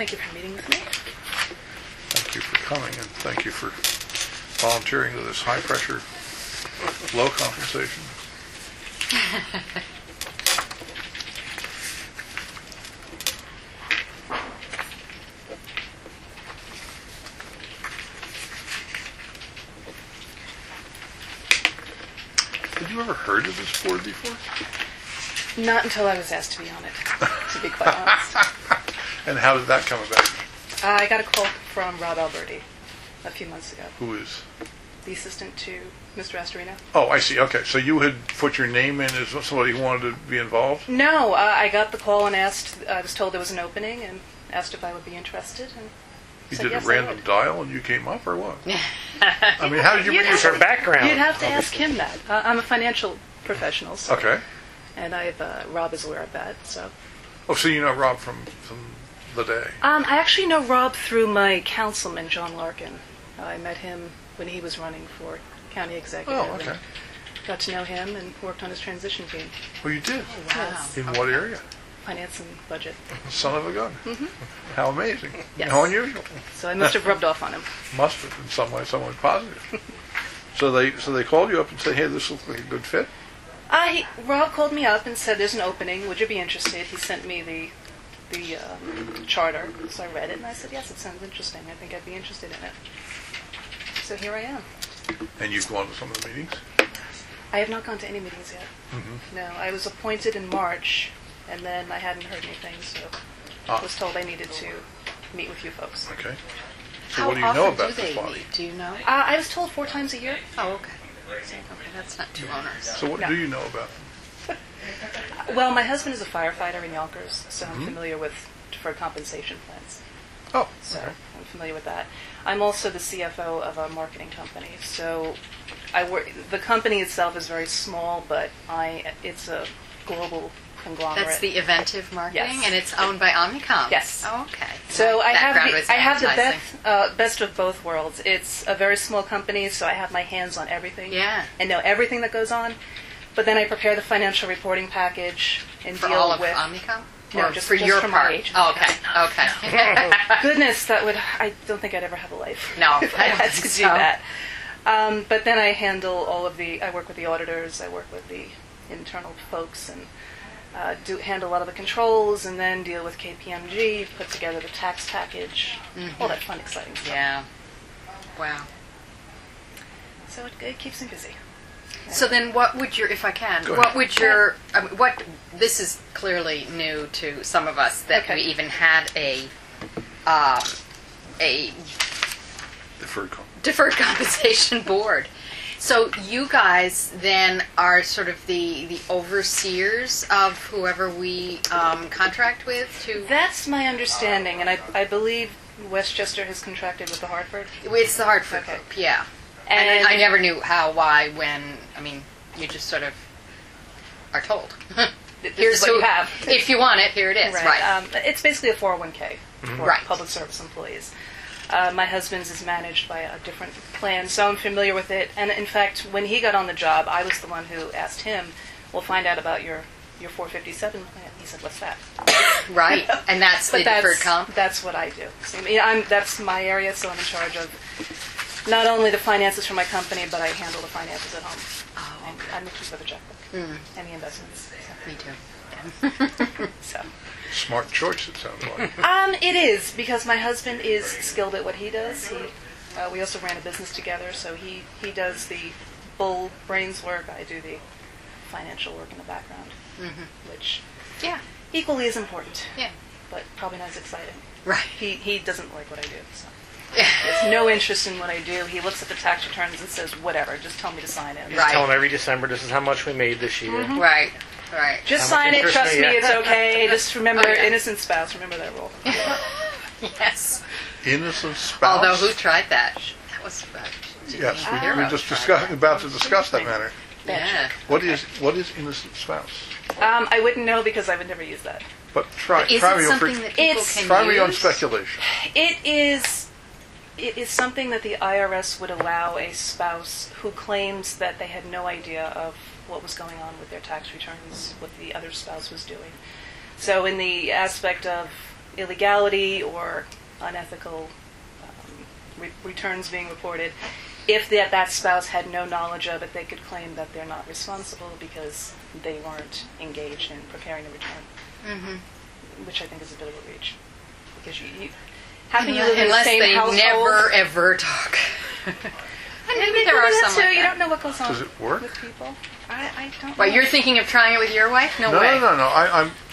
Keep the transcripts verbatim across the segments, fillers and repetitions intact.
thank you for meeting with me. Thank you for coming, and thank you for volunteering to this high-pressure, low compensation. Had you ever heard of this board before? Not until I was asked to be on it, to be quite honest. And how did that come about? Uh, I got a call from Rob Alberti a few months ago, Who is? the assistant to Mister Astorino. Oh, I see. Okay, so you had put your name in as somebody who wanted to be involved? No, uh, I got the call and asked, I was told there was an opening and asked if I would be interested. And You said did yes, a I random would. dial and you came up, or what? I mean, how did you You'd bring have yourself? to- background. You'd have to ask him that. Uh, I'm a financial professional, so, Okay. and I've uh, Rob is aware of that. So, Oh, so you know Rob from, from the day. um, I actually know Rob through my councilman, John Larkin. Uh, I met him when he was running for county executive. Oh, okay. and got to know him and worked on his transition team, Well, you did. Wow. In what area? finance and budget. Son of a gun. Mm-hmm. How amazing. Yes. How unusual. So I must have rubbed off on him. Must have in some way, some way positive. so they so they called you up and said, hey, this looks like a good fit? Uh, he, Rob called me up and said, "There's an opening. Would you be interested?" He sent me the the uh, charter, so I read it and I said, "Yes, it sounds interesting. I think I'd be interested in it." So here I am. And you've gone to some of the meetings? I have not gone to any meetings yet. Mm-hmm. No, I was appointed in March, and then I hadn't heard anything, so Ah. I was told I needed to meet with you folks. Okay. So How what do you often know about do this they body? meet? Do you know? Uh, I was told four times a year. Oh, okay. Okay, that's not too onerous. So what No. do you know about them? Well, my husband is a firefighter in Yonkers, so I'm Mhm. familiar with deferred compensation plans. Oh, So okay. I'm familiar with that. I'm also the C F O of a marketing company. So I work. The company itself is very small, but I it's a global conglomerate. That's the Eventive Marketing, Yes. and it's owned by Omnicom. Yes. Oh, okay. So My I have background the, was I have the advertising. best, uh, best of both worlds. It's a very small company, so I have my hands on everything. Yeah. And know everything that goes on. But then I prepare the financial reporting package and For deal all of with. Omnicom? No, Or just- for just your for my part. agency. Oh, okay. Okay. Goodness, that would. I don't think I'd ever have a life. No, if I I don't had to think do so. that. Um, but then I handle all of the. I work with the auditors. I work with the internal folks, and uh, do handle a lot of the controls, and then deal with K P M G, put together the tax package, all that fun, exciting stuff. Yeah. Wow. So it, it keeps me busy. So then, what would your, if I can, Go what ahead. would your, I mean, what? This is clearly new to some of us that Okay. we even had a, um, a Deferred comp. deferred compensation board. So you guys then are sort of the the overseers of whoever we um, contract with to. That's my understanding, and I, I believe Westchester has contracted with the Hartford. It's the Hartford Okay. group, yeah. And, And- I never knew how, why, when. I mean, you just sort of are told. This Here's is what who, you have. If you want it, here it is. Right. Um, it's basically a four oh one k for Right. public service employees. Uh, my husband's is managed by a different plan, so I'm familiar with it. And in fact, when he got on the job, I was the one who asked him, "We'll find out about your your four fifty-seven plan." He said, "What's that?" Right. And that's the But that's, deferred comp? that's what I do. So, I mean, I'm, that's my area, so I'm in charge of not only the finances for my company, but I handle the finances at home. Oh, And I'm the keeper of the checkbook Mm. and the investments. Me too. So. Smart choice, it sounds like. Um, it is, because my husband is skilled at what he does. He, uh, we also ran a business together, so he, he does the bull brains work. I do the financial work in the background, Mm-hmm. which Yeah. equally is important, Yeah. but probably not as exciting. Right. He he doesn't like what I do, so he has no interest in what I do. He looks at the tax returns and says, "Whatever, just tell me to sign it." Right. Tell them every December, this is how much we made this year. Right. Right. Just How much sign it. interest Trust may me, you- it's okay. Just remember, Oh, yeah. innocent spouse. Remember that rule. Yes. Innocent spouse. Although who tried that? That was uh, Yes, Janine we, Hero we're just tried discuss, that. about to discuss that matter. Yeah. What is what is innocent spouse? Um, I wouldn't know because I would never use that. But try, Is try it me on something pre- that people It's- can try me on use? speculation. It is. It is something that the I R S would allow a spouse who claims that they had no idea of what was going on with their tax returns, what the other spouse was doing. So, in the aspect of illegality or unethical um, re- returns being reported, if that, that spouse had no knowledge of it, they could claim that they're not responsible because they weren't engaged in preparing the return, Mm-hmm. which I think is a bit of a reach. Because you, you how can you live in the Unless same they household? never ever talk. And maybe Maybe there are that some too. like You that. don't know what goes on Does it work? with people. I, I don't Well, know. you're thinking of trying it with your wife? No, No, way. no, no, no. I, I'm.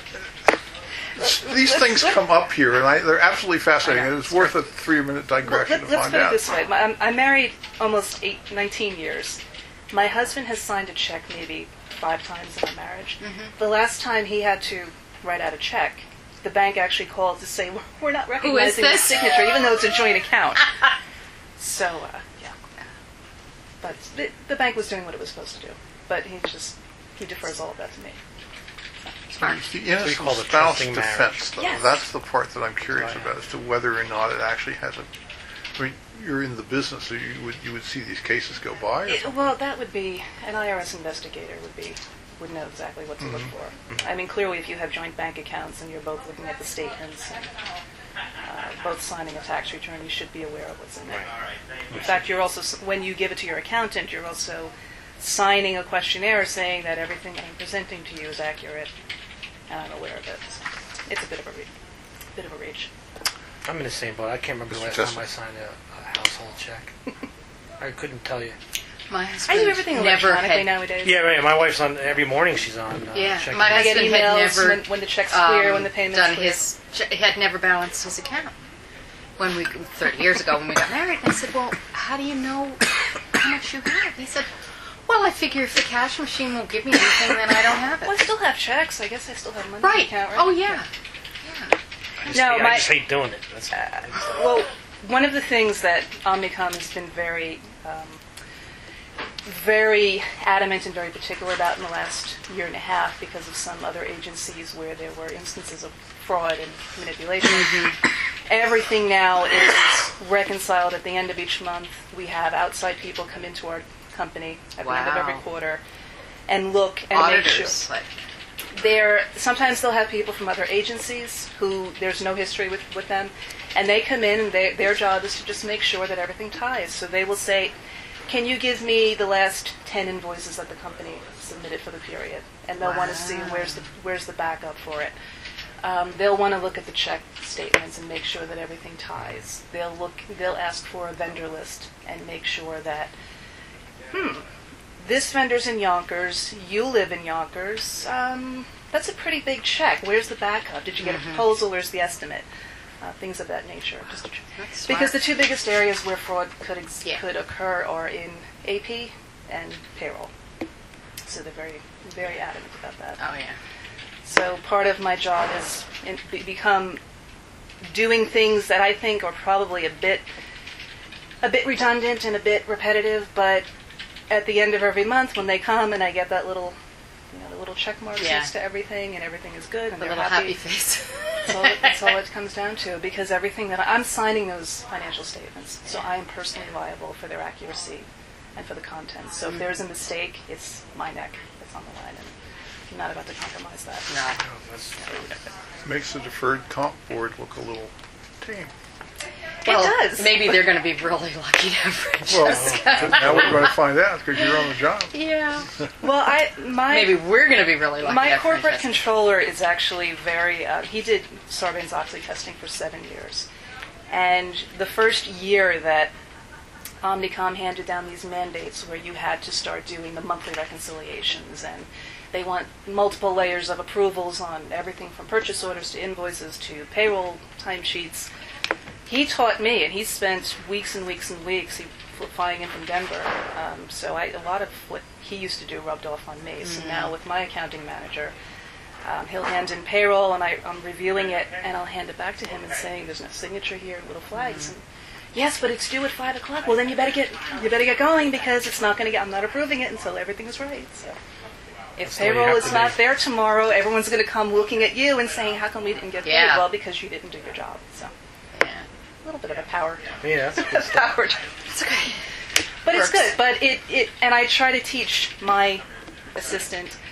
These things come up here, and I, they're absolutely fascinating. And it's worth a three-minute Well, digression let, to let's find put it out. this way. My, I'm, I'm married almost eight, nineteen years. My husband has signed a check maybe five times in our marriage. Mm-hmm. The last time he had to write out a check, the bank actually called to say, "We're- we're not recognizing the this?" signature, even though it's a joint account." So, uh, yeah. But the, the bank was doing what it was supposed to do. But he just, he defers all of that to me. Smart. It's the we innocent call it spouse trusting defense, marriage. though. Yes. That's the part that I'm curious Right. about as to whether or not it actually has a. I mean, you're in the business, so you would you would see these cases go by. Or It, something? well, that would be, an I R S investigator would be, would know exactly what to look for. I mean, clearly if you have joint bank accounts and you're both looking at the statements and uh, both signing a tax return, you should be aware of what's in there. In fact, you're also, s- when you give it to your accountant, you're also signing a questionnaire saying that everything that I'm presenting to you is accurate and I'm aware of it. So it's a bit of a, re- bit of a reach. I'm in the same boat. I can't remember the last Mister time I signed a, a household check. I couldn't tell you. My I husband do everything never electronically had. nowadays. Yeah, right. My wife's on every morning. She's on. Uh, Yeah, checking. my I get husband had emails never when, when the check's clear, um, when the payment's done clear. his ch- had never balanced his account when we thirty years ago when we got married. And I said, "Well, how do you know how much you have?" He said, "Well, I figure if the cash machine won't give me anything, then I don't have Well, I it." still have checks. I guess I still have money in the Right. account, right? Oh yeah. I just, No, hate, my- I just hate doing it. That's, Well, one of the things that Omnicom has been very, um, very adamant and very particular about in the last year and a half because of some other agencies where there were instances of fraud and manipulation. Everything now is reconciled at the end of each month. We have outside people come into our company at the end of every Wow. quarter and look and make sure. Auditors. Like, They're, sometimes they'll have people from other agencies who there's no history with, with them, and they come in and they, their job is to just make sure that everything ties. So they will say, "Can you give me the last ten invoices that the company submitted for the period?" And they'll want to see Wow. where's the where's the backup for it. Um, they'll want to look at the check statements and make sure that everything ties. They'll look. They'll ask for a vendor list and make sure that, hmm, this vendor's in Yonkers. You live in Yonkers. Um, that's a pretty big check. Where's the backup? Did you get a proposal? Where's the estimate? Uh, things of that nature. Just to, That's because smart. the two biggest areas where fraud could ex- Yeah. could occur are in A P and payroll. So they're very very adamant about that. oh yeah. So part of my job has in, be, become doing things that I think are probably a bit a bit redundant and a bit repetitive, but at the end of every month when they come and I get that little, you know, the little check marks Yeah. next to everything and everything is good and The they're little happy. happy face. That's all, it, that's all it comes down to, because everything that I, I'm signing those financial statements, so I am personally liable for their accuracy and for the content. So if there's a mistake, it's my neck that's on the line, and I'm not about to compromise that. No. oh, that's, Makes the deferred comp board look a little tame. Well, it does. Maybe they're going to be really lucky to have Francesca. Well, now we're going to find out because you're on the job. yeah. Well, I my Maybe we're going to be really lucky to my have corporate Francesca. controller is actually very. Uh, he did Sarbanes-Oxley testing for seven years, and the first year that Omnicom handed down these mandates where you had to start doing the monthly reconciliations, and they want multiple layers of approvals on everything from purchase orders to invoices to payroll timesheets. He taught me, and he spent weeks and weeks and weeks he, flying in from Denver. Um, so I, a lot of what he used to do rubbed off on me. So now with my accounting manager, um, he'll hand in payroll, and I, I'm reviewing it, and I'll hand it back to him and saying, "There's no signature here, little flags." And, "Yes, but it's due at five o'clock." "Well, then you better get you better get going because it's not going to get. I'm not approving it until everything is right." So if That's the way you payroll have is to not be. there tomorrow, everyone's going to come looking at you and saying, "How come we didn't get paid?" Yeah. Well, because you didn't do your job. So Yeah. a little bit of a power. yeah, that's good stuff. power. It's okay. But it's Works. good. But it, it and I try to teach my assistant.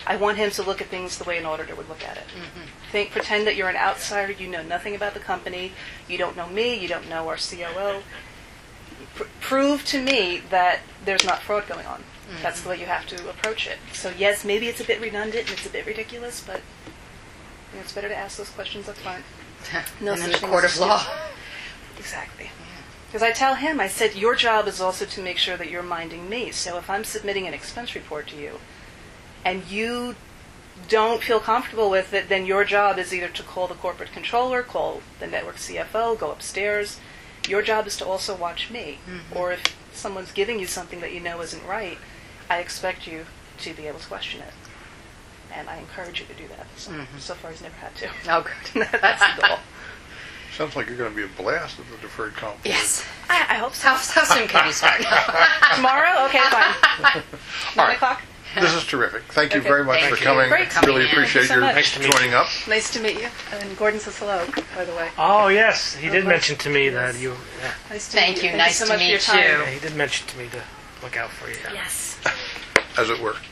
I want him to look at things the way an auditor would look at it. Think, pretend that you're an outsider, you know nothing about the company, you don't know me, you don't know our C O O. Pr- prove to me that there's not fraud going on. Mm-hmm. That's the way you have to approach it. So yes, maybe it's a bit redundant and it's a bit ridiculous, but you know, it's better to ask those questions up front. No and in such the thing court as of law. stupid. Exactly. Because I tell him, I said, your job is also to make sure that you're minding me. So if I'm submitting an expense report to you and you don't feel comfortable with it, then your job is either to call the corporate controller, call the network C F O, go upstairs. Your job is to also watch me. Mm-hmm. Or if someone's giving you something that you know isn't right, I expect you to be able to question it. And I encourage you to do that. So, mm-hmm. so far, he's never had to. Oh, good. That's the goal. Sounds like you're going to be a blast at the deferred comp. Yes. I, I hope so. How, how soon can you start? Tomorrow? Okay, fine. Nine right. o'clock? This is terrific. Thank you Okay. very much Thank for you. coming. Great. Really Thank you appreciate so your much. Nice to meet joining up. Nice to meet you. And Gordon says hello, by the way. Oh, yes. He did Okay. mention to me that you... Yeah. Nice to Thank meet you. you. Nice so to much meet for your you. time. Yeah, he did mention to me to look out for you. Yeah. Yes. As it were.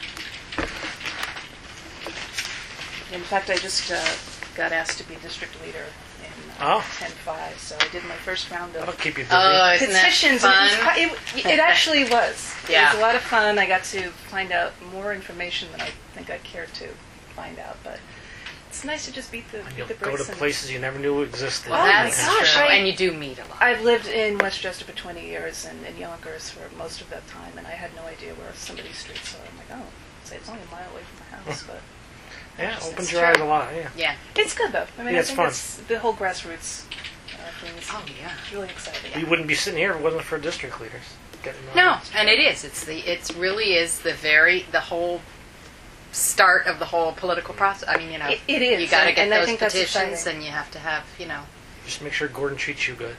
In fact, I just uh, got asked to be district leader in Oh. uh, ten five, so I did my first round That'll of keep you busy. Oh, isn't that petitions. fun? And it, was, quite- it, it actually was. Yeah. It was a lot of fun. I got to find out more information than I think I cared to find out, but it's nice to just beat the, and beat you'll the go brakes. to and- places you never knew existed. Oh, my That's gosh, true. I- And you do meet a lot. I've lived in Westchester for twenty years and in Yonkers for most of that time, and I had no idea where some of these streets are. I'm like, oh, so it's only a mile away from my house, but Yeah, It's opens true. your eyes a lot, yeah. Yeah. it's good though. I mean, Yeah, I it's think fun. it's the whole grassroots uh, thing is Oh, yeah. really exciting. We wouldn't be sitting here if it wasn't for district leaders. Getting No, and it is. It's the. It's really is the very the whole start of the whole political process. I mean, you know, It- it is, You got to and- get and I those think that's petitions, exciting. and you have to have, you know. Just make sure Gordon treats you good.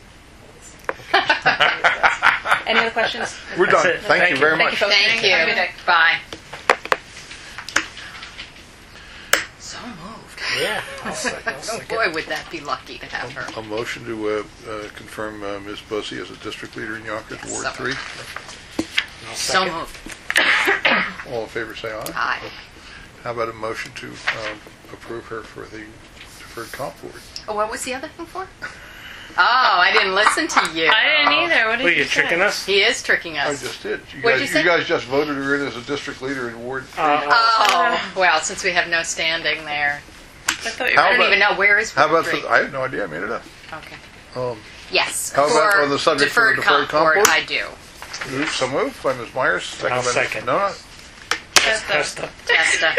Any other questions? We're That's done. it. Thank, Thank you you. very Thank much. you, folks. Thank you. Have a good day. Bye. So moved. Yeah. I'll second, I'll Oh second. boy, would that be lucky to have her. A motion to uh, uh, confirm uh, Miz Bussey as a district leader in Yonkers, Yes, Ward so three. I'll So second. moved. All in favor, say aye. Aye. How about a motion to um, approve her for the deferred comp board? Oh, what was the other thing for? Oh, I didn't listen to you. I didn't either. What did Wait, you you tricking say? us? He is tricking I us. just did. You What'd guys, you say? guys just voted her in as a district leader in Ward three. Uh, Oh, well, since we have no standing there, I thought you How I don't about- even know where is. How about Ward for, I have no idea. I made it up. three? Okay. Um, Yes. How about for on the subject for the deferred deferred comp comp board? board? I do. moved- so moved by Miz Myers. Second I'll by second. Nona. Testa. Testa.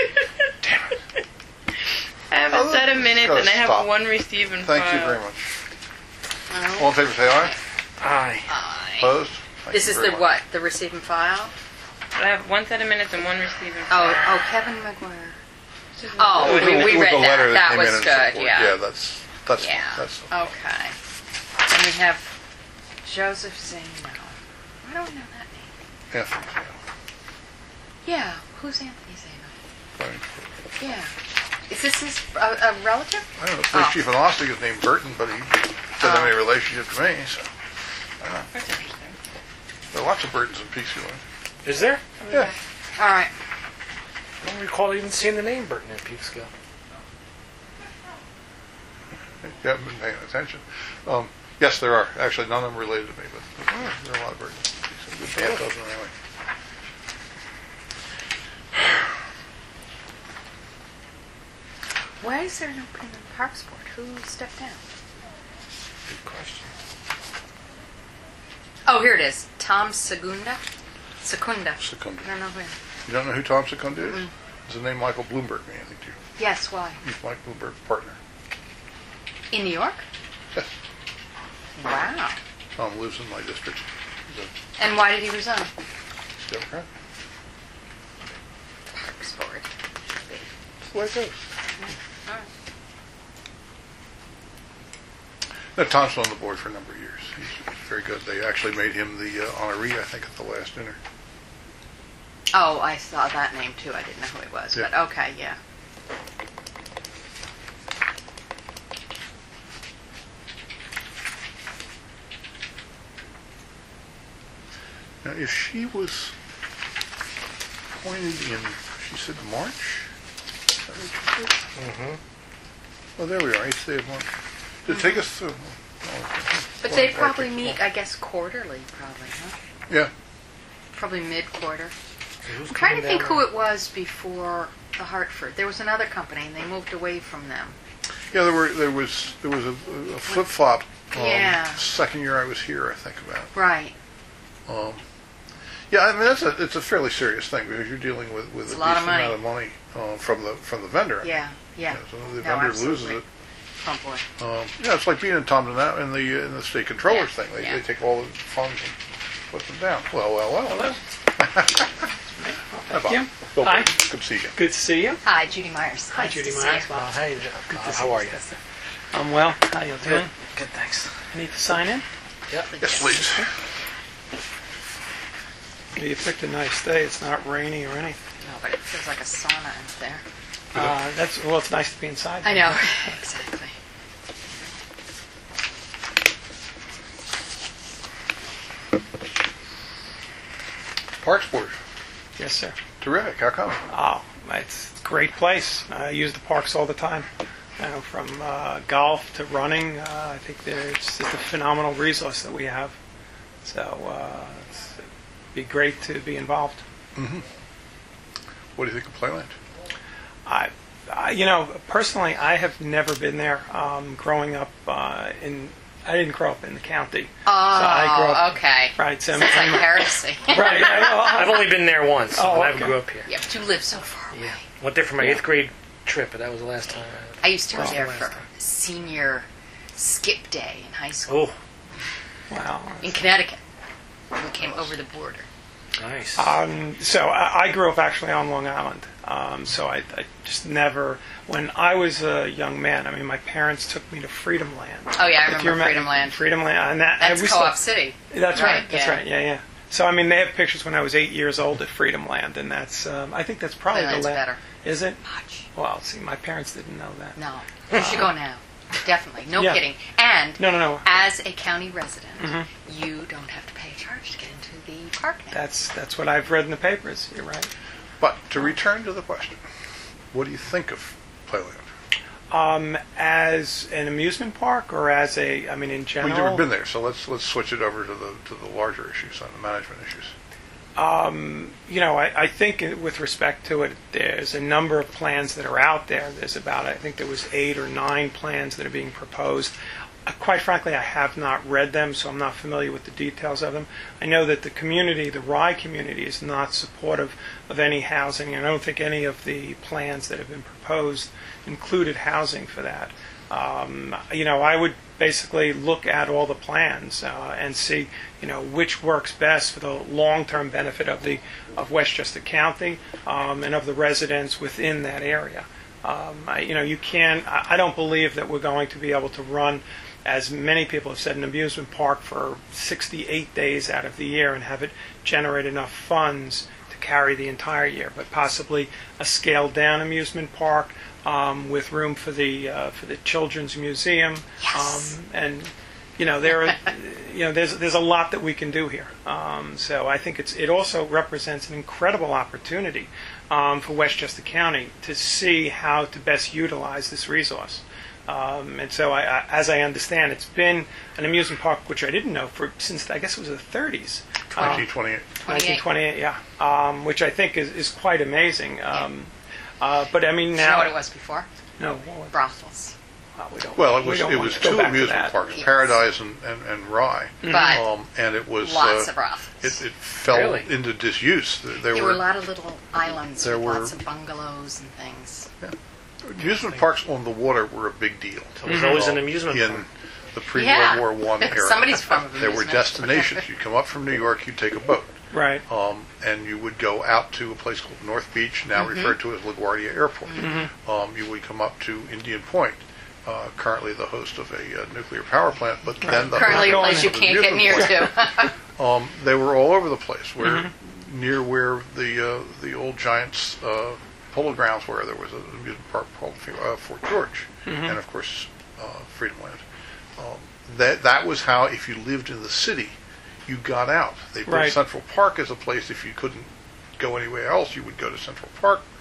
I haven't Oh, said a minute gotta and I have stop. one receiving Thank file. you very much. All in favor, say aye. Aye. Aye. Opposed? Thank This you is very the much. what? The receiving file? I have one set of minutes and one receiving Oh, file. oh, Kevin McGuire. It Oh, was we, a- we it was read a letter that. that That came was in in good. support. Yeah. Yeah, that's that's Yeah. that's. Okay. And we have Joseph Zano. I don't know that name. Anthony. Yeah. Who's Anthony Zano? Fine. Yeah. Is this his a, a relative? I don't know. Police Oh. Chief in Austin is named Burton, but he doesn't have Oh. any relationship to me. So That's interesting. there are lots of Burtons in Peekskill. Is there? Yeah. All right. I don't recall even seeing the name Burton in Peekskill. You haven't been paying attention. Um, yes, there are. Actually, none of them related to me, but there are a lot of Burtons in Peekskill. Good half dozen anyway. Why is there no opening in the Parks Board? Who stepped down? Good question. Oh, here it is. Tom Segunda. Secunda. Secunda. I don't know who. You don't know who Tom Secunda is? It's the name Michael Bloomberg mean anything to you. Yes. Why? He's Mike Bloomberg's partner. In New York? Yes. Wow. Tom lives in my district. He's And why did he resign? a Democrat. Parks Board. Should be. That's the way it goes. All right. No, Tom's been on the board for a number of years. He's very good. They actually made him the uh, honoree, I think, at the last dinner. Oh, I saw that name too. I didn't know who it was, Yeah. but okay, yeah. Now, if she was appointed in she said March? Is that what she said? Mm-hmm. Oh, there we are, eighth day of March. Did it take us through? Oh, But well, they I probably think- meet, I guess, quarterly, probably, huh? Yeah. Probably mid-quarter. Who's I'm trying to coming think down who it was before the Hartford. There was another company, and they moved away from them. Yeah, there were there was there was a, a flip flop. Um, Yeah. Second year I was here, I think about. Right. Um, yeah, I mean that's a it's a fairly serious thing because you're dealing with with It's a a lot of decent money. amount of money uh, from the from the vendor. Yeah, yeah. You know, so the No, vendor absolutely. loses it. Oh, boy. Um, yeah, it's like being in Tom Dana- in the in the state controller's Yeah, thing. They, yeah. they take all the funds and put them down. Well, well, well. Hello. Hi, Bob. you. Bill Hi. Burton. Good to see you. Good to see you. Hi, Judy Myers. Hi, Nice Judy to see Myers. you. Uh, hey, Good uh, to see how are you? I'm well. How you doing? Good, thanks. You need to sign in? Yep. Yes, please. Yeah, you picked a nice day. It's not rainy or anything. No, but it feels like a sauna out there. Uh, that's well. It's nice to be inside. I know. Exactly. Parks Board. Yes, sir. Terrific. How come? Oh, it's a great place. I use the parks all the time. You know, from uh, golf to running. Uh, I think there's it's a phenomenal resource that we have. So uh, it's, it'd be great to be involved. What do you think of Playland? I, I, you know, personally, I have never been there. Um, growing up uh, in, I didn't grow up in the county. Oh, I grew up- okay. Right. So Sounds like I'm- heresy. right. I, I've only been there once. Oh, when I okay. grew up here. Yeah, but you live so far away. Yeah. Went there for my Yeah. eighth grade trip, but that was the last time. I used to go Well, there last for time. senior skip day in high school Oh, wow. in Connecticut. We came over the border. nice. Um, so I, I grew up actually on Long Island. Um, so I, I just never, when I was a young man, I mean, my parents took me to Freedom Land. Oh yeah, I If you remember remember- Freedom Land. Freedom Land. And that, That's we Co-op still- City. That's right. Right, That's yeah. right. Yeah, yeah. So I mean, they have pictures when I was eight years old at Freedom Land, and that's um, I think that's probably Playland's the last. better. Is it? Much. Well, see, my parents didn't know that. No. You should go now. Definitely. No Yeah. kidding. And No, no, no. as a county resident, Mhm. you don't have to pay a charge to get into the park now. That's that's what I've read in the papers. You're right. But to return to the question, what do you think of Playland? Um, as an amusement park, or as a, I mean, in We've general. never been there, so let's let's switch it over to the to the larger issues, on the management issues. Um, you know, I, I think it- with respect to it, there's a number of plans that are out there. There's about, I think there was eight or nine plans that are being proposed. Uh, quite frankly, I have not read them, so I'm not familiar with the details of them. I know that the community, the Rye community, is not supportive of any housing, and I don't think any of the plans that have been proposed included housing for that. Um, you know, I would basically look at all the plans uh, and see, you know, which works best for the long-term benefit of the of Westchester County um, and of the residents within that area. Um, I, you know, you can. I I don't believe that we're going to be able to run, as many people have said, an amusement park for sixty-eight days out of the year and have it generate enough funds to carry the entire year. But possibly a scaled-down amusement park. Um, with room for the uh, for the children's museum, Yes. um, and you know there are, you know there's there's a lot that we can do here. Um, so I think it's it also represents an incredible opportunity um, for Westchester County to see how to best utilize this resource. Um, and so, I, I, as I understand, it's been an amusement park which I didn't know for since I guess it was the thirties. nineteen twenty-eight. nineteen twenty-eight, yeah, um, which I think is, is quite amazing. Um, uh, but I mean Do you now, know what it was before? no, what was- Brothels. well, we don't. Well, it we was don't it want was to go two back to amusement that. parks, Yes. Paradise and, and, and Rye, But um, and it was lots uh, of brothels. it, it fell Really? into disuse. There, there there were were a lot of little islands there with were- lots of bungalows and things. amusement parks on the water were a big deal. So there's always an amusement in park. the pre-World Yeah. War One era. Somebody's from There were amusement. destinations. You'd come up from New York, you'd take a boat, Right. um, and you would go out to a place called North Beach, now Mm-hmm. referred to as LaGuardia Airport. Um, you would come up to Indian Point, uh, currently the host of a uh, nuclear power plant, but then the Currently a host place you of an can't get near amusement to. to. Um, they were all over the place, where near where the uh, the old Giants uh, polo grounds were. There was an amusement park called uh, Fort George, and of course uh, Freedom Land. Um, that that was how, if you lived in the city, you got out. They built Right. Central Park as a place. If you couldn't go anywhere else, you would go to Central Park.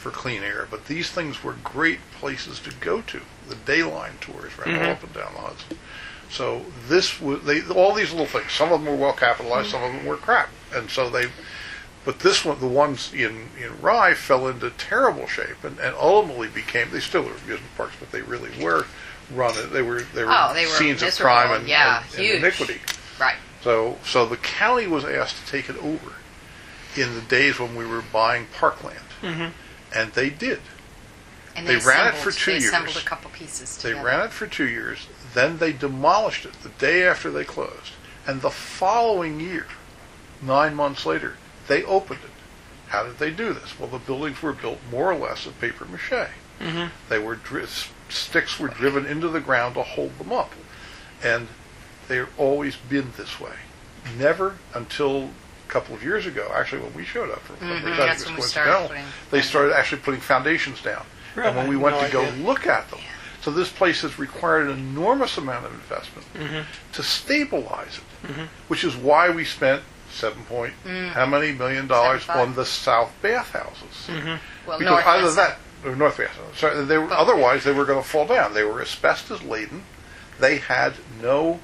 for clean air, but these things were great places to go to. The Dayline tours ran all up and down the Hudson. So this was they all these little things. Some of them were well capitalized, some of them were crap, and so they. But this one, the ones in in Rye, fell into terrible shape, and, and ultimately became. They still were amusement parks, but they really were run. They were they were, Oh, they were scenes of miserable, crime and, yeah, and, and huge. iniquity. Right. So so the county was asked to take it over in the days when we were buying parkland, Mm-hmm. and they did. And They ran it assembled- for two they assembled years. a couple pieces They together. ran it for two years. Then they demolished it the day after they closed. And the following year, nine months later, they opened it. How did they do this? Well, the buildings were built more or less of paper mache. Mm-hmm. They were dri- sticks were driven into the ground to hold them up, and they've always been this way. Never until a couple of years ago, actually, when we showed up for Mhm, something that's was when we started coincidental, putting- they started actually putting foundations down. Really? And when we went No to go idea. look at them, so this place has required an enormous amount of investment Mm-hmm. to stabilize it, which is why we spent seven point how many million dollars Seven five. on the south bathhouses. Mm-hmm. Well, Because North either was- that or north bath. Sorry, they were, Both. otherwise they were going to fall down. They were asbestos laden. They had no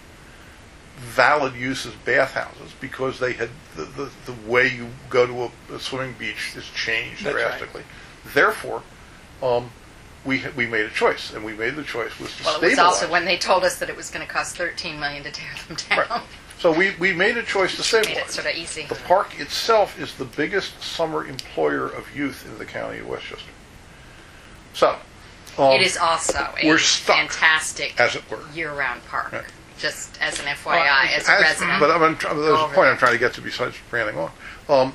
valid use as bathhouses because they had the, the, the way you go to a, a swimming beach has changed That's right. drastically. Therefore, um, we we made a choice, and we made the choice was to Well, it was stabilize. also when they told us that it was going to cost thirteen million dollars to tear them down. Right. So we, we made a choice to Made stabilize. it sort of easy. The park itself is the biggest summer employer of youth in the county of Westchester. So, um, It is also a we're stuck, fantastic as it were. year-round park. Right. Just as an F Y I, as a As- resident. But I'm, tr- there's a over point there. I'm trying to get to besides ranting on. Um,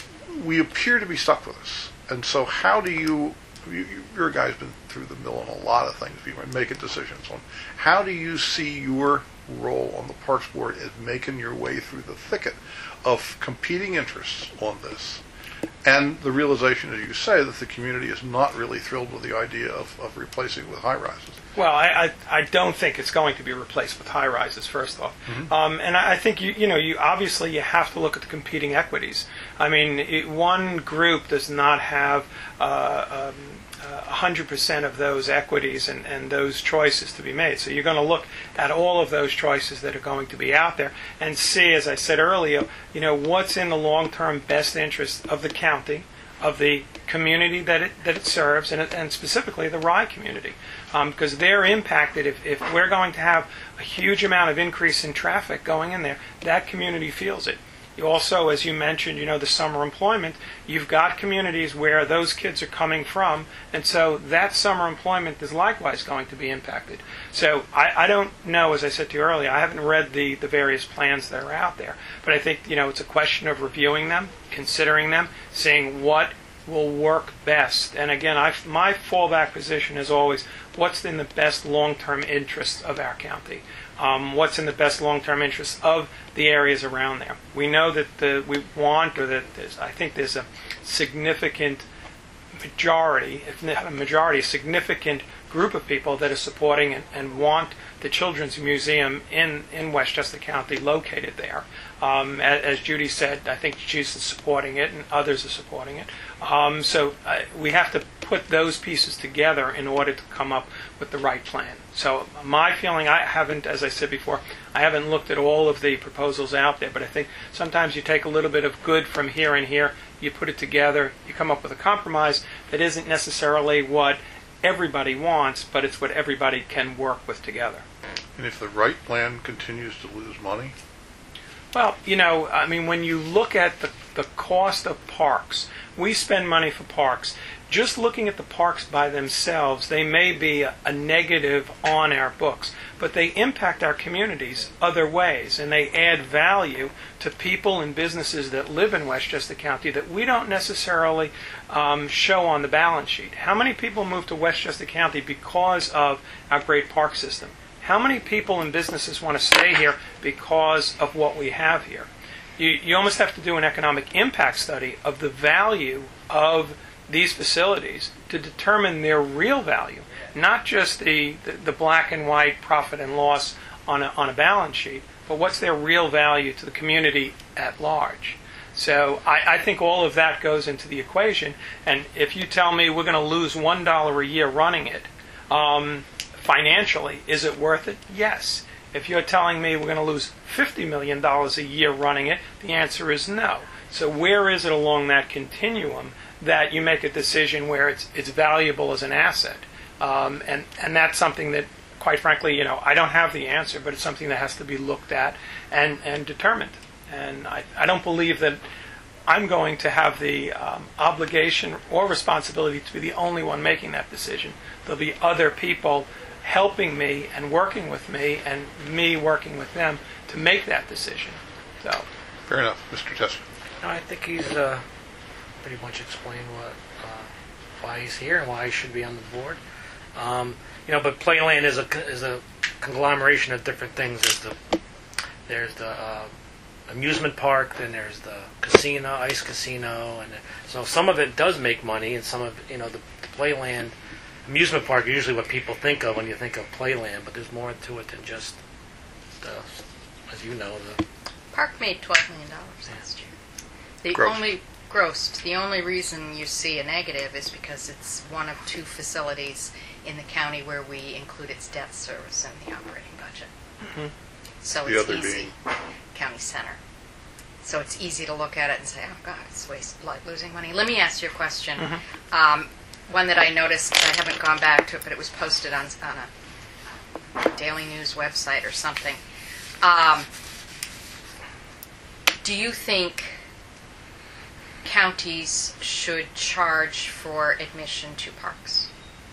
we appear to be stuck with this. And so how do you, you, you- you're a guy who's been through the mill on a lot of things, you might make decisions on, how do you see your role on the Parks Board as making your way through the thicket of competing interests on this? And the realization, as you say, that the community is not really thrilled with the idea of, of replacing it with high rises. Well, I, I, I don't think it's going to be replaced with high rises. First off, um, and I I think you you know you obviously you have to look at the competing equities. I mean, it, one group does not have uh, um, uh, one hundred percent of those equities and, and those choices to be made. So you're going to look at all of those choices that are going to be out there and see, as I said earlier, you know what's in the long-term best interest of the county, of the community that it that it serves, and, and specifically the Rye community, um, because they're impacted. If, if we're going to have a huge amount of increase in traffic going in there, that community feels it. You also, as you mentioned, you know, the summer employment, you've got communities where those kids are coming from, and so that summer employment is likewise going to be impacted. So I, I don't know, as I said to you earlier, I haven't read the, the various plans that are out there, but I think, you know, it's a question of reviewing them, considering them, seeing what will work best. And again, I, my fallback position is always, what's in the best long-term interest of our county? Um, what's in the best long-term interest of the areas around there? We know that the, we want, or that there's, I think there's a significant majority, if not a majority, a significant group of people that are supporting and, and want the Children's Museum in, in Westchester County located there. Um, as, as Judy said, I think she's supporting it and others are supporting it. Um, so uh, we have to put those pieces together in order to come up with the right plan. So my feeling, I haven't, as I said before, I haven't looked at all of the proposals out there, but I think sometimes you take a little bit of good from here and here, you put it together, you come up with a compromise that isn't necessarily what everybody wants, but it's what everybody can work with together. And if the right plan continues to lose money, Well, you know, I mean, when you look at the, the cost of parks, we spend money for parks. Just looking at the parks by themselves, they may be a, a negative on our books, but they impact our communities other ways, and they add value to people and businesses that live in Westchester County that we don't necessarily um, show on the balance sheet. How many people move to Westchester County because of our great park system? How many people and businesses want to stay here because of what we have here? You, you almost have to do an economic impact study of the value of these facilities to determine their real value, not just the, the, the black and white profit and loss on a, on a balance sheet, but what's their real value to the community at large. So I, I think all of that goes into the equation. And if you tell me we're going to lose one dollar a year running it, um, financially, is it worth it? Yes. If you're telling me we're going to lose fifty million dollars a year running it, the answer is no. So where is it along that continuum that you make a decision where it's it's valuable as an asset? Um, and, and that's something that, quite frankly, you know, I don't have the answer, but it's something that has to be looked at and, and determined. And I, I don't believe that I'm going to have the um, obligation or responsibility to be the only one making that decision. There'll be other people helping me and working with me and me working with them to make that decision. So, Fair enough. Mister Tester. No, I think he's uh, pretty much explained what uh, why he's here and why he should be on the board. Um, you know, but Playland is a is a conglomeration of different things. There's the there's the uh, amusement park, then there's the casino, ice casino, and so some of it does make money, and some of you know the, the Playland amusement park is usually what people think of when you think of Playland, but there's more to it than just the, as you know, the Park made twelve million dollars last year. The Gross. only grossed. The only reason you see a negative is because it's one of two facilities in the county where we include its debt service in the operating budget. Mhm. So The it's other easy. being? County center. So it's easy to look at it and say, oh, God, it's waste, like losing money. Let me ask you a question. Um, one that I noticed, I haven't gone back to it, but it was posted on, on a Daily News website or something. Um, do you think counties should charge for admission to parks?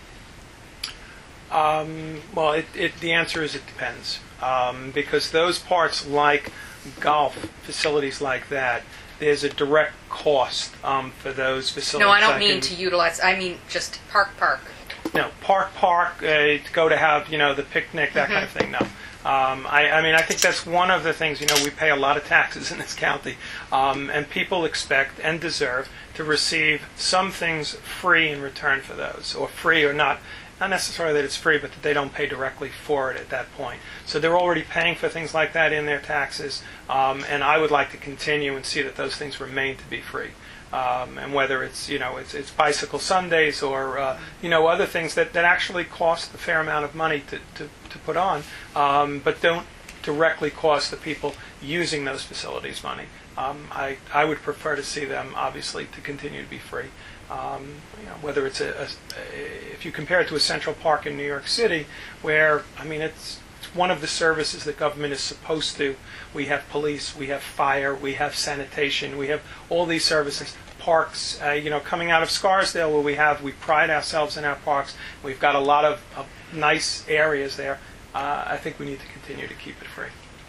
Um, well, it, it, the answer is it depends. Um, because those parts like golf facilities like that, there's a direct cost um, for those facilities. No, I don't that mean can- to utilize, I mean just park, park. No, park, park, uh, to go to have, you know, the picnic, that kind of thing, no. Um, I, I mean, I think that's one of the things, you know, we pay a lot of taxes in this county, um, and people expect and deserve to receive some things free in return for those, or free or not. Not necessarily that it's free, but that they don't pay directly for it at that point. So they're already paying for things like that in their taxes, um, and I would like to continue and see that those things remain to be free. Um, and whether it's you know it's, it's bicycle Sundays or uh, you know other things that, that actually cost a fair amount of money to, to, to put on, um, but don't directly cost the people using those facilities money. Um, I I would prefer to see them obviously to continue to be free. Um, you know, whether it's a, a, a, if you compare it to a Central Park in New York City, where, I mean, it's, it's one of the services that government is supposed to. We have police, we have fire, we have sanitation, we have all these services. Parks, uh, you know, coming out of Scarsdale, where we have, we pride ourselves in our parks. We've got a lot of, of nice areas there. Uh, I think we need to continue to keep it free.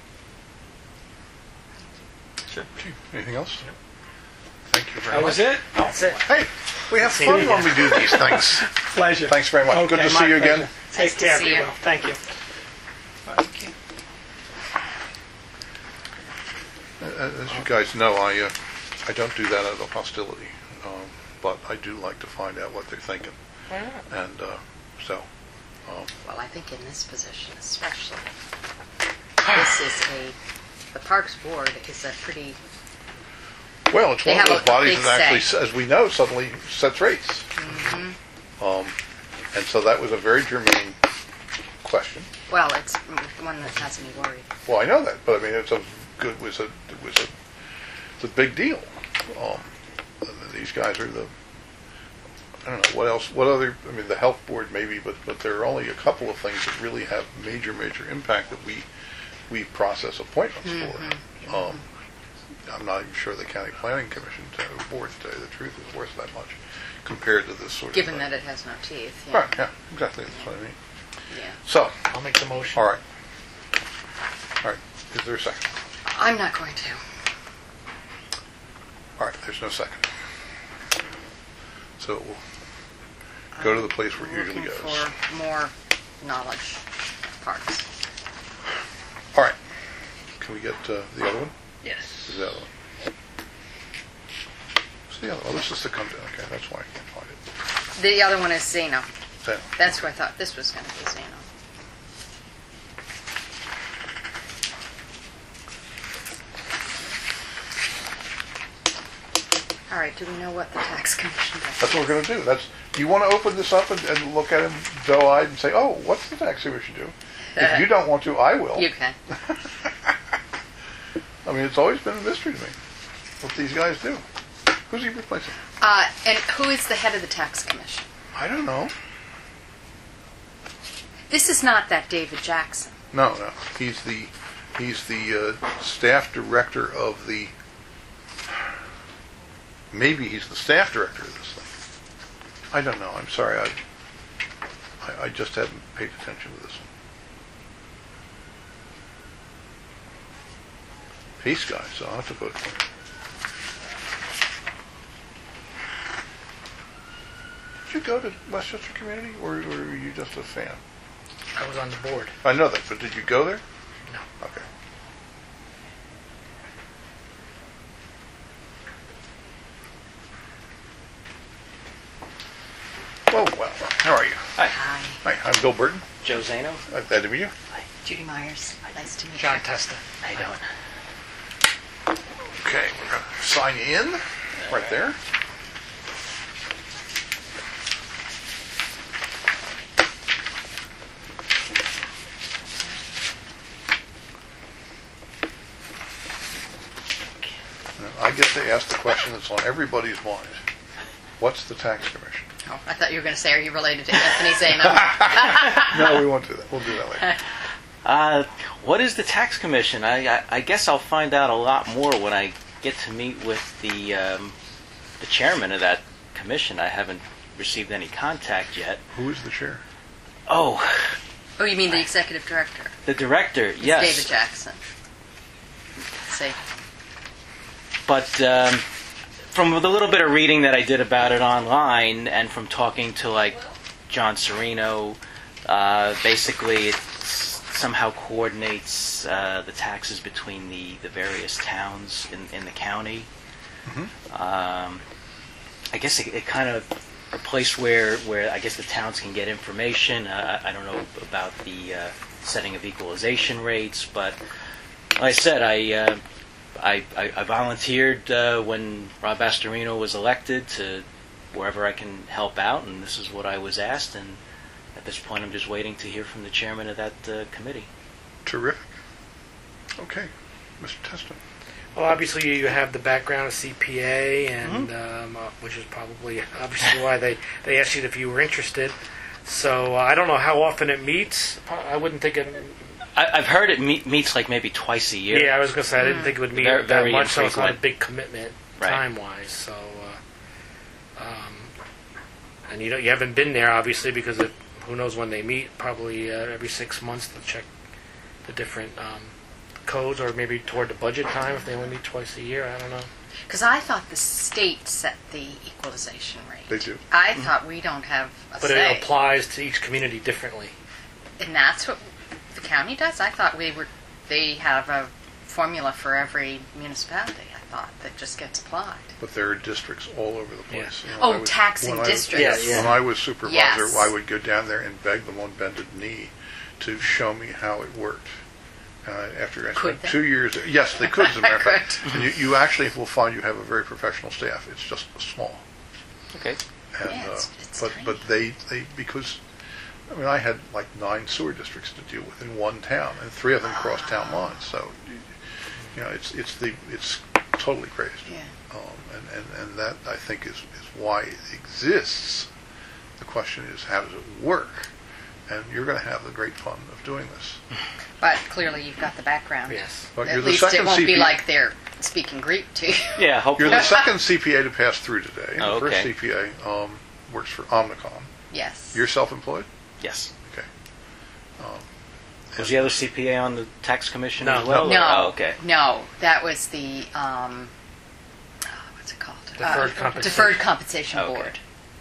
Sure. Anything else? Thank you very That much. was it? That's it. Hey, we have See fun you when again. we do these things. Pleasure. Thanks very much. Good Okay, to my see you pleasure. again. Take Nice to care, see be you. well. Thank you. Uh, As you guys know, I uh, I don't do that out of hostility, um, but I do like to find out what they're thinking. And uh, so, um, Well, I think in this position especially, this is a, the Parks Board is a pretty, well, it's They one of have those a bodies big that actually, say. s- as we know, suddenly sets rates. Mm-hmm. Um, and so that was a very germane question. well, it's one that has me worried. Well, I know that, but I mean, it's a good was a it was a it's a big deal. Um, these guys are the I don't know what else. What other? I mean, the health board maybe, but but there are only a couple of things that really have major major impact that we we process appointments for. Um, I'm not even sure the county planning commission uh, board, to tell you the truth, is worth that much compared to this sort of Given thing. that it has no teeth. Yeah. Right? Yeah, exactly. That's what I mean. Yeah. So, I'll make the motion. all right, all right. Is there a second? I'm not going to. All right, there's no second. So we'll go to the place where it I'm usually looking goes. for more knowledge of parks. All right. Can we get uh, the other one? Yes. Is the other one? What's the other one? Oh, this is the come down. Okay, that's why I can't find it. The other one is Zeno. Then, That's where I thought this was going to be Zeno. All right, do we know what the tax commission does? That's what we're going to do. That's you want to open this up and, and look at him doe-eyed and say, "Oh, what's the tax commission do?" If you don't want to, I will. You can. I mean, it's always been a mystery to me what these guys do. Who's he replacing? Uh, and who is the head of the tax commission? I don't know. This is not that David Jackson. No, no. He's the he's the uh, staff director of the. Maybe he's the staff director of this thing. I don't know. I'm sorry. I I, I just haven't paid attention to this one. Peace guy, so I'll have to vote for him. Did you go to Westchester Community, or, or were you just a fan? I was on the board. I know that, but did you go there? No. Okay. Well, well, how are you? Hi. Hi, I'm Bill Burton. Joe Zano. I'm glad to meet you. Judy Myers. Nice to meet John you. Testa. How you doing? Okay, we're going to sign you in right there. Now, I get to ask the question that's on everybody's mind. What's the tax commission? Oh, I thought you were going to say, are you related to Anthony Zano? No, we won't do that. We'll do that later. Uh, what is the tax commission? I, I, I guess I'll find out a lot more when I get to meet with the um, the chairman of that commission. I haven't received any contact yet. Who is the chair? Oh, Oh, you mean the executive director? the director. It's Yes, David Jackson. See. but um, from the little bit of reading that I did about it online, and from talking to like John Serino, uh, basically it somehow coordinates uh, the taxes between the, the various towns in, in the county. Mm-hmm. Um, I guess it, it kind of a place where, where I guess the towns can get information. Uh, I don't know about the uh, setting of equalization rates, but like I said, I uh, I, I, I volunteered uh, when Rob Astorino was elected to wherever I can help out, and this is what I was asked. And at this point, I'm just waiting to hear from the chairman of that uh, committee. Terrific. Okay, Mister Testa. Well, obviously you have the background of C P A, and um, uh, which is probably obviously why they, they asked you if you were interested. So uh, I don't know how often it meets. I wouldn't think it. I, I've heard it meet, meets like maybe twice a year. Yeah, I was going to say I didn't think it would meet Very- that very much, so it's not a infrequent. big commitment Right. time wise. So, uh, um, and you know you haven't been there obviously because of, who knows when they meet? Probably uh, every six months to check the different um, codes, or maybe toward the budget time if they only meet twice a year. I don't know. Because I thought the state set the equalization rate. They do. I thought we don't have a But say. it applies to each community differently. And that's what the county does? I thought we were, they have a formula for every municipality, I thought, that just gets applied. But there are districts all over the place. Yeah. You know, Oh, I was- taxing when I was- districts. Yeah, yeah. When I was supervisor, Yes. I would go down there and beg them on bended knee to show me how it worked. Uh, after I Could spent they? two years there. Yes, they could, as a matter of fact. Could. And you, you actually will find you have a very professional staff. It's just small. Okay. And, Yeah, it's- uh, it's but tiny. but they, they because I mean I had like nine sewer districts to deal with in one town, and three of them cross town lines. So you know it's it's the it's totally crazy. Yeah. Um, and, and and that I think is is why it exists. The question is how does it work? And you're going to have the great fun of doing this. But clearly you've got the background. Yes. But At you're the least it second won't C P be like they're speaking Greek to you. Yeah, hopefully. You're the second C P A to pass through today. Oh, the first okay. C P A um, works for Omnicom. Yes. You're self-employed? Yes. Okay. Um, Was the other C P A on the tax commission No. as well? No. Oh, okay. No, that was the, um, oh, what's it called? Deferred Uh, compensation. Deferred Compensation Okay. Board.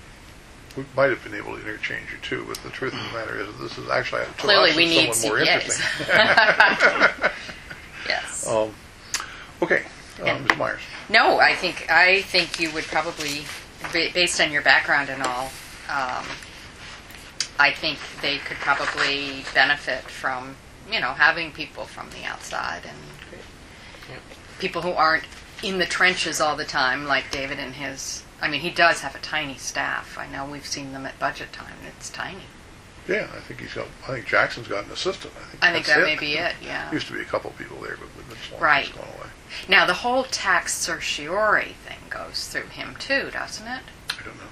we might have been able to interchange you too, but the truth of the matter is this is actually to Clearly us, we it's need somewhat more C P As. interesting. Yes. um, okay, uh, And- Miz Myers. No, I think I think you would probably, ba- based on your background and all, um, I think they could probably benefit from, you know, having people from the outside and Yeah. people who aren't in the trenches all the time, like David and his. I mean, he does have a tiny staff. I know we've seen them at budget time. It's tiny. Yeah, I think he's got. I think Jackson's got an assistant. I think. I think that's that it. may be it. Yeah. Used to be a couple of people there, but it's long Right. since gone away. Now the whole tax certiorari thing goes through him too, doesn't it? I don't know.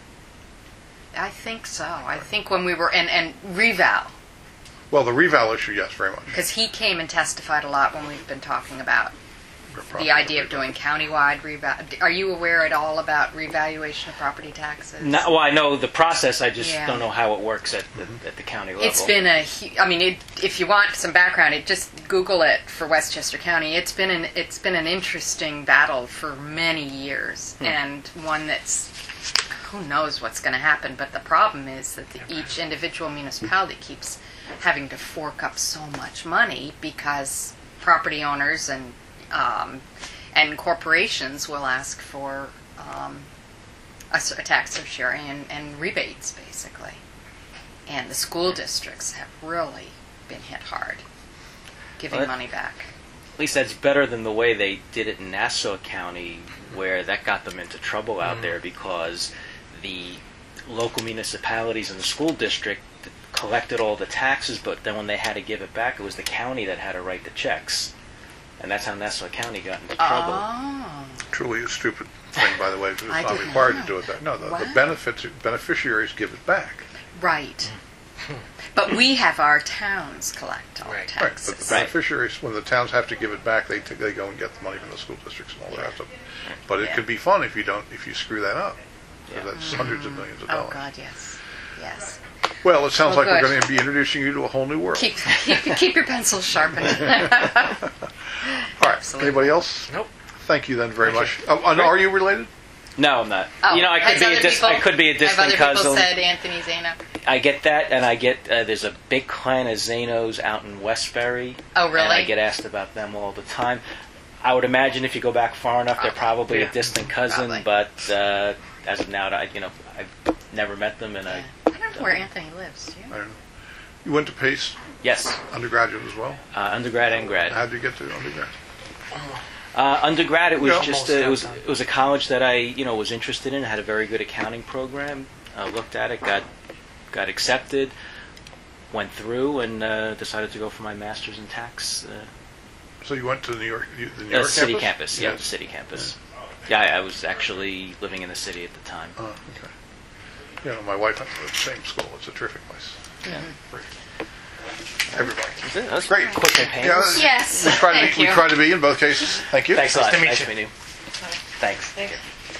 I think so. I think when we were and and reval, Well, the reval issue, yes, very much. because he came and testified a lot when we've been talking about Probably. the idea of doing countywide reval. Are you aware at all about revaluation of property taxes? No, well, I know the process. I just Yeah. don't know how it works at the, at the county level. It's been a. hu- I mean, it, if you want some background, it just Google it for Westchester County. It's been an. It's been an interesting battle for many years, and one that's. Who knows what's going to happen? But the problem is that the, each individual municipality keeps having to fork up so much money because property owners and um, and corporations will ask for um, a, s- a tax certiorari and, and rebates, basically. And the school districts have really been hit hard, giving Well, money back. At least that's better than the way they did it in Nassau County, where that got them into trouble out there because the local municipalities and the school district collected all the taxes, but then when they had to give it back, it was the county that had to write the checks. And that's how Nassau County got into trouble. Oh, Truly a stupid thing, by the way, because I it's not didn't required know. to do it that. No, the, the Wow. benefits, beneficiaries give it back. right. But we have our towns collect all Right. the Right, taxes. but the beneficiaries, when the towns have to give it back, they t- they go and get the money from the school districts and all the rest of it. But it Yeah. could be fun if you don't if you screw that up. 'Cause Yeah. that's hundreds of millions of Oh dollars. God, yes, yes. Well, it sounds Well, like we're good. going to be introducing you to a whole new world. Keep keep, keep your pencils sharpened. All right. Absolutely. Anybody else? Nope. Thank you then very Thank much. Oh, and are you related? No, I'm not. Oh, you know, I could has be a other dis- people- I could be a distant Have other people cousin. said Anthony Zano? I get that, and I get uh, there's a big clan of Zanos out in Westbury. Oh, really? And I get asked about them all the time. I would imagine if you go back far enough, they're probably Yeah. a distant cousin. Probably. But uh, as of now, I you know I've never met them, and I I don't know where Anthony lives. Do I you? don't know. You went to Pace yes, undergraduate as well. uh, undergrad and grad. How did you get to undergrad? Uh, undergrad, it was Yeah. just Almost uh, it was half-time. it was a college that I you know was interested in. Had a very good accounting program. Uh, looked at it, got got accepted, went through, and uh, decided to go for my master's in tax. Uh, So you went to New York, you- the New uh, York city campus? campus, yeah, the city campus. Yeah, I, I was actually living in the city at the time. Oh, okay. You know, my wife went to the same school. It's a terrific place. Yeah. Great. Everybody. That was Great. quick and Yeah, painless. Yes. we try to Thank be, you. we try to be in both cases. Thank you. Thanks a lot. to meet nice you. to meet you. Thanks. Thanks.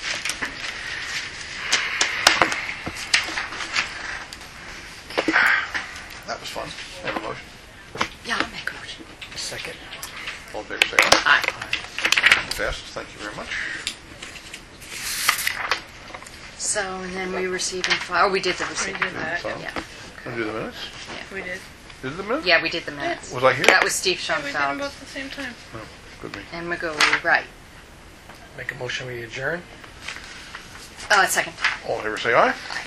That was fun. Have a motion. Yeah, I'll make a motion. Second. All in favor, say aye. Aye. Passes. Thank you very much. So, and then we receive and file. Oh, we did the We receipt. did that. So, Yeah. want to do the minutes? We did. Did the minutes? Yeah, we did the minutes. Was I here? That was Steve Yeah, we did them Schoenfeld both at the same time. Oh, good me. and McGoey, right. Make a motion we adjourn. Uh, second. All in favor, say aye.